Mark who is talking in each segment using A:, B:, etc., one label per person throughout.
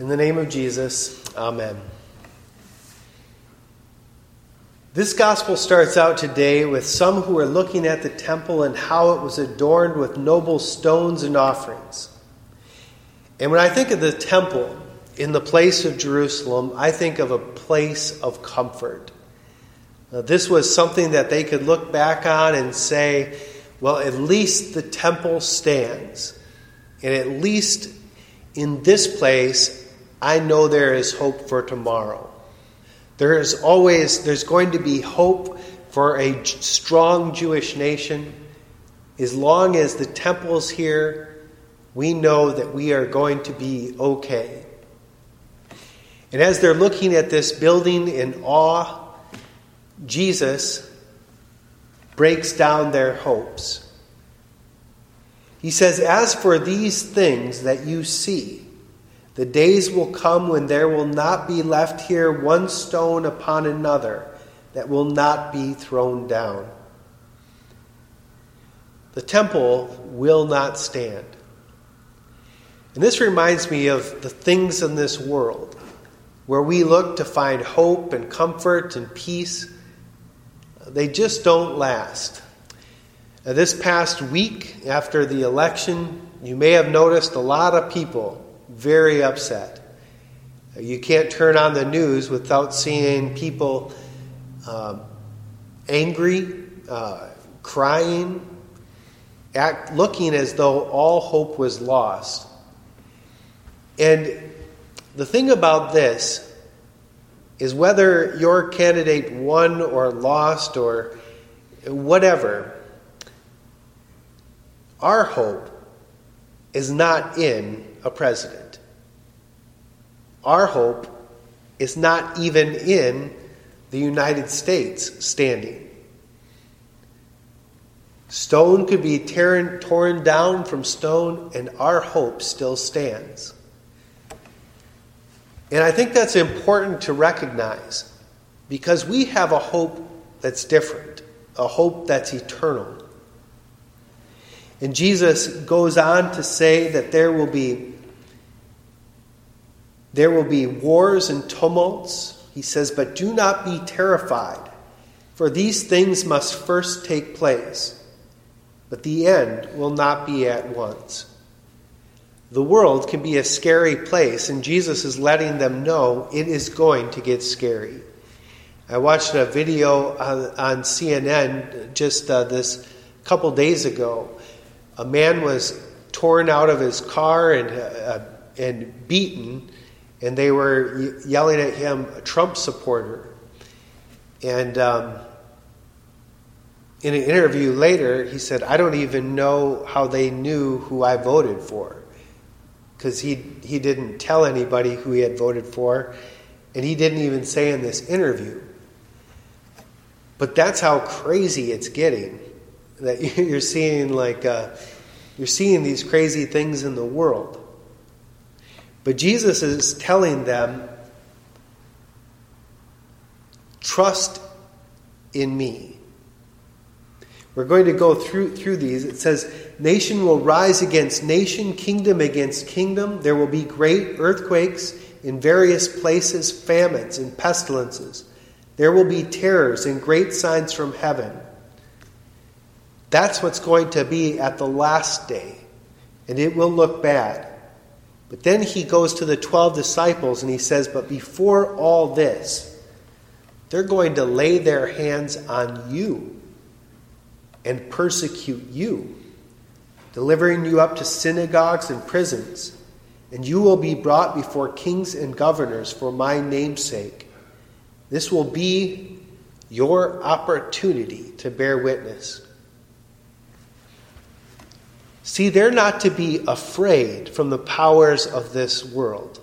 A: In the name of Jesus, amen. This gospel starts out today with some who are looking at the temple and how it was adorned with noble stones and offerings. And when I think of the temple in the place of Jerusalem, I think of a place of comfort. This was something that they could look back on and say, well, at least the temple stands. And at least in this place, I know there is hope for tomorrow. There's going to be hope for a strong Jewish nation. As long as the temple's here, we know that we are going to be okay. And as they're looking at this building in awe, Jesus breaks down their hopes. He says, "As for these things that you see, the days will come when there will not be left here one stone upon another that will not be thrown down." The temple will not stand. And this reminds me of the things in this world where we look to find hope and comfort and peace. They just don't last. This past week after the election, you may have noticed a lot of people very upset. You can't turn on the news without seeing people angry, crying, looking as though all hope was lost. And the thing about this is whether your candidate won or lost or whatever, our hope is not in a president. Our hope is not even in the United States standing. Stone could be torn down from stone, and our hope still stands. And I think that's important to recognize because we have a hope that's different, a hope that's eternal. And Jesus goes on to say that there will be wars and tumults. He says, "But do not be terrified, for these things must first take place, but the end will not be at once." The world can be a scary place, and Jesus is letting them know it is going to get scary. I watched a video on CNN just this couple days ago. A man was torn out of his car and beaten, and they were yelling at him, a Trump supporter. And in an interview later, he said, "I don't even know how they knew who I voted for." Because he didn't tell anybody who he had voted for, and he didn't even say in this interview. But that's how crazy it's getting. That you're seeing these crazy things in the world. But Jesus is telling them, trust in me. We're going to go through these. It says, nation will rise against nation, kingdom against kingdom. There will be great earthquakes in various places, famines and pestilences. There will be terrors and great signs from heaven. That's what's going to be at the last day. And it will look bad. But then he goes to the 12 disciples and he says, but before all this, they're going to lay their hands on you and persecute you, delivering you up to synagogues and prisons, and you will be brought before kings and governors for my name's sake. This will be your opportunity to bear witness. See, they're not to be afraid from the powers of this world.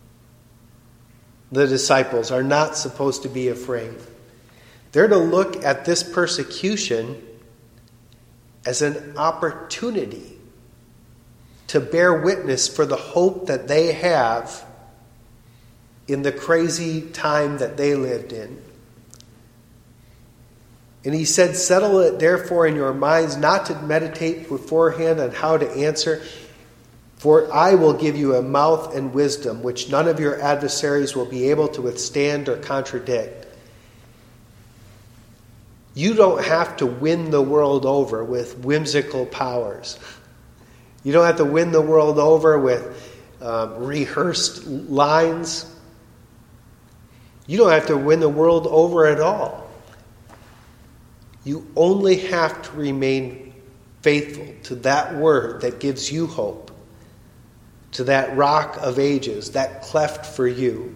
A: The disciples are not supposed to be afraid. They're to look at this persecution as an opportunity to bear witness for the hope that they have in the crazy time that they lived in. And he said, settle it therefore in your minds not to meditate beforehand on how to answer. For I will give you a mouth and wisdom which none of your adversaries will be able to withstand or contradict. You don't have to win the world over with whimsical powers. You don't have to win the world over with rehearsed lines. You don't have to win the world over at all. You only have to remain faithful to that word that gives you hope, to that rock of ages, that cleft for you.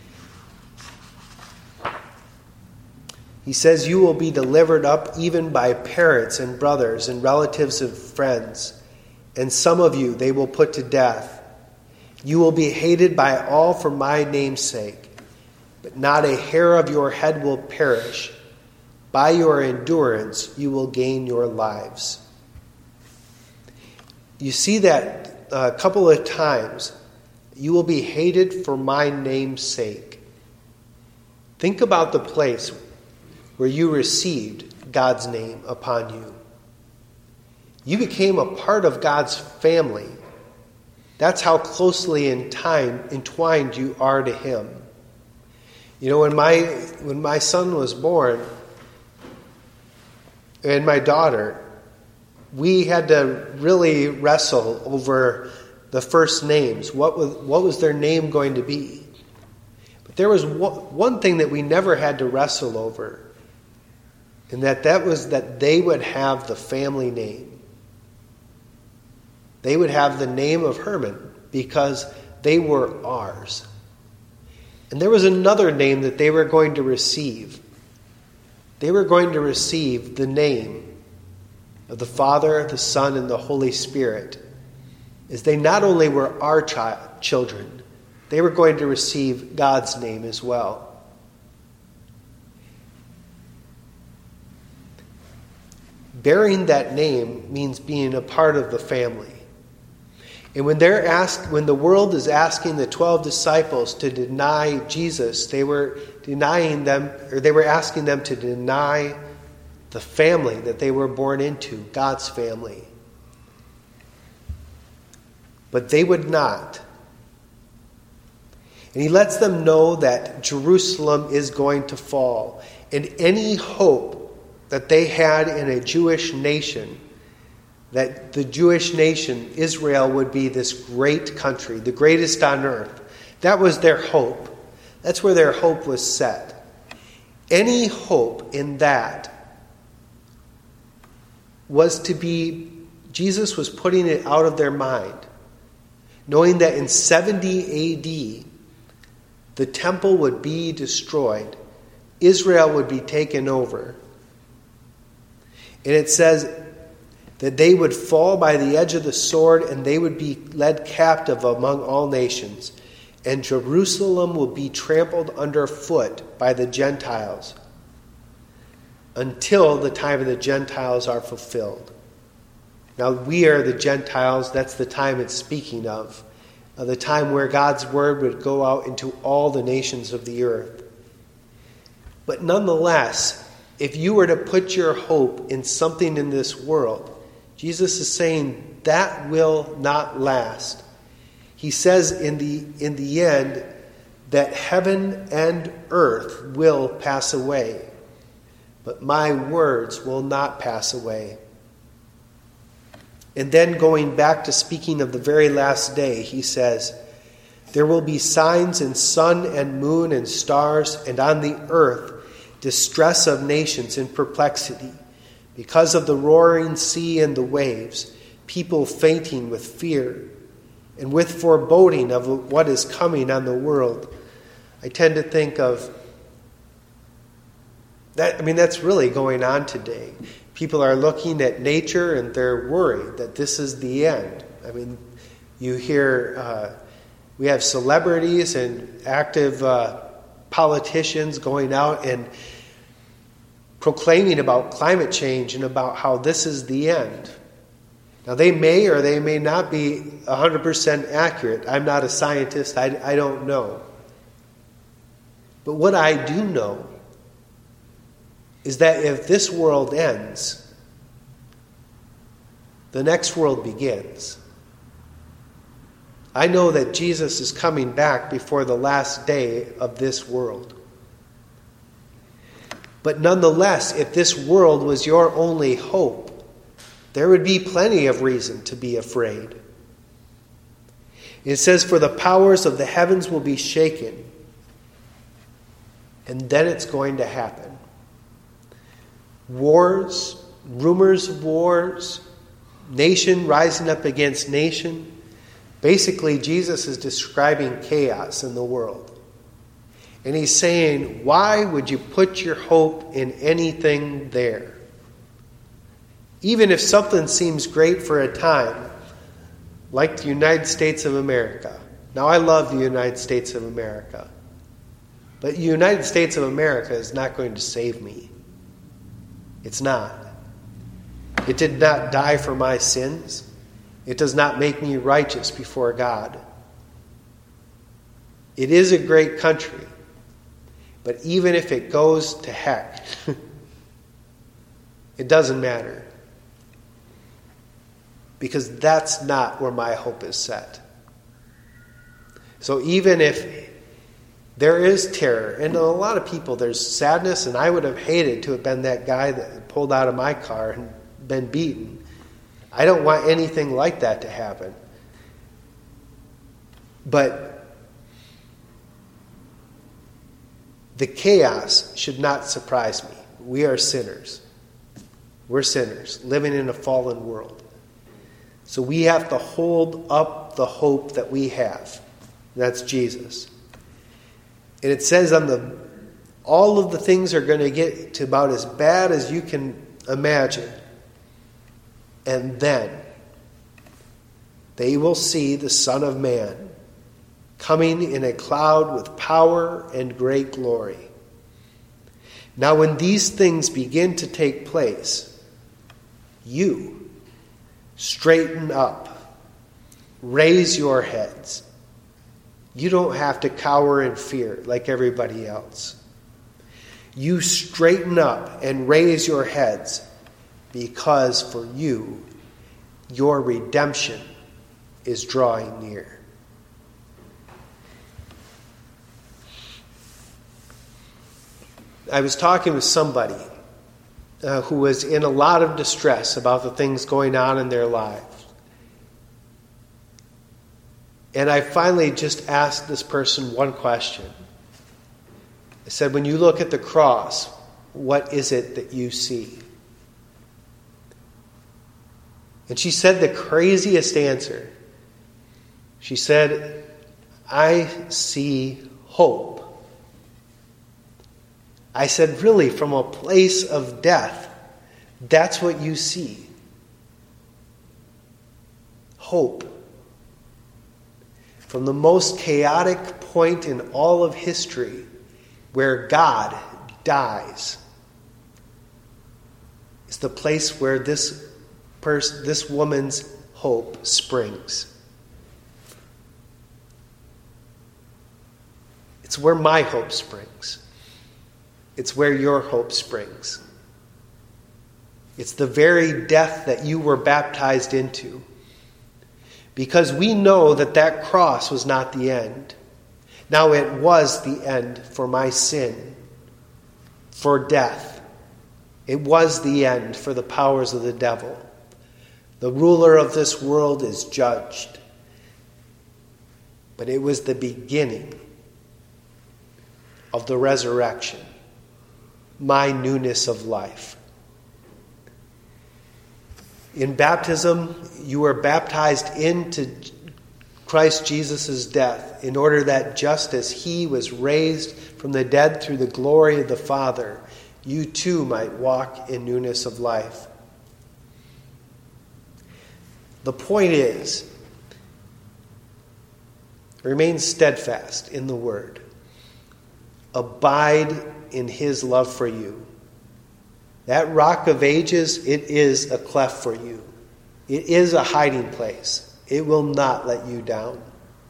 A: He says you will be delivered up even by parents and brothers and relatives and friends, and some of you they will put to death. You will be hated by all for my name's sake, but not a hair of your head will perish. By your endurance you will gain your lives. You see that a couple of times. You will be hated for my name's sake. Think about the place where you received God's name upon you. You became a part of God's family. That's how closely entwined you are to Him. You know, when my son was born, and my daughter, we had to really wrestle over the first names. What was their name going to be? But there was one thing that we never had to wrestle over, and that was that they would have the family name. They would have the name of Herman because they were ours. And there was another name that they were going to receive. They were going to receive the name of the Father, the Son, and the Holy Spirit. As they not only were our children, they were going to receive God's name as well. Bearing that name means being a part of the family. And when the world is asking the 12 disciples to deny Jesus, they were asking them to deny the family that they were born into, God's family. But they would not. And he lets them know that Jerusalem is going to fall. And any hope that they had in a Jewish nation, that the Jewish nation, Israel, would be this great country, the greatest on earth. That was their hope. That's where their hope was set. Any hope in that was to be, Jesus was putting it out of their mind, knowing that in 70 AD, the temple would be destroyed. Israel would be taken over. And it says that they would fall by the edge of the sword and they would be led captive among all nations. And Jerusalem will be trampled underfoot by the Gentiles until the time of the Gentiles are fulfilled. Now we are the Gentiles. That's the time it's speaking of the time where God's word would go out into all the nations of the earth. But nonetheless, if you were to put your hope in something in this world, Jesus is saying that will not last. He says in the end that heaven and earth will pass away, but my words will not pass away. And then going back to speaking of the very last day, he says, there will be signs in sun and moon and stars, and on the earth distress of nations in perplexity, because of the roaring sea and the waves, people fainting with fear and with foreboding of what is coming on the world. I tend to think of that. I mean, that's really going on today. People are looking at nature and they're worried that this is the end. I mean, you hear we have celebrities and active politicians going out and proclaiming about climate change and about how this is the end. Now, they may or they may not be 100% accurate. I'm not a scientist. I don't know. But what I do know is that if this world ends, the next world begins. I know that Jesus is coming back before the last day of this world. But nonetheless, if this world was your only hope, there would be plenty of reason to be afraid. It says, "For the powers of the heavens will be shaken." And then it's going to happen. Wars, rumors of wars, nation rising up against nation. Basically, Jesus is describing chaos in the world. And he's saying, why would you put your hope in anything there? Even if something seems great for a time, like the United States of America. Now, I love the United States of America. But the United States of America is not going to save me. It's not. It did not die for my sins. It does not make me righteous before God. It is a great country. But even if it goes to heck, it doesn't matter. Because that's not where my hope is set. So even if there is terror, and a lot of people, there's sadness, and I would have hated to have been that guy that pulled out of my car and been beaten. I don't want anything like that to happen. But the chaos should not surprise me. We are sinners. We're sinners living in a fallen world. So we have to hold up the hope that we have. That's Jesus. And it says all of the things are going to get to about as bad as you can imagine. And then they will see the Son of Man coming in a cloud with power and great glory. Now when these things begin to take place, you straighten up, raise your heads. You don't have to cower in fear like everybody else. You straighten up and raise your heads, because for you, your redemption is drawing near. I was talking with somebody who was in a lot of distress about the things going on in their lives. And I finally just asked this person one question. I said, when you look at the cross, what is it that you see? And she said the craziest answer. She said, I see hope. I said, really, from a place of death, that's what you see. Hope. From the most chaotic point in all of history, where God dies, is the place where this woman's hope springs. It's where my hope springs. It's where your hope springs. It's the very death that you were baptized into. Because we know that that cross was not the end. Now it was the end for my sin, for death. It was the end for the powers of the devil. The ruler of this world is judged. But it was the beginning of the resurrection, my newness of life. In baptism, you are baptized into Christ Jesus' death in order that just as he was raised from the dead through the glory of the Father, you too might walk in newness of life. The point is, remain steadfast in the Word. Abide in his love for you. That rock of ages, it is a cleft for you. It is a hiding place. It will not let you down.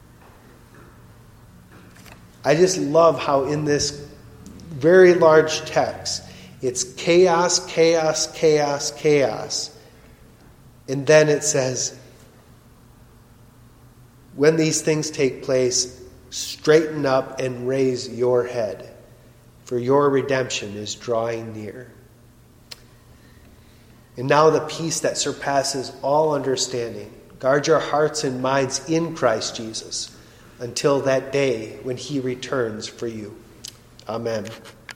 A: I just love how in this very large text, it's chaos, chaos, chaos, chaos. And then it says, when these things take place, straighten up and raise your head, for your redemption is drawing near. And now the peace that surpasses all understanding, guard your hearts and minds in Christ Jesus until that day when he returns for you. Amen.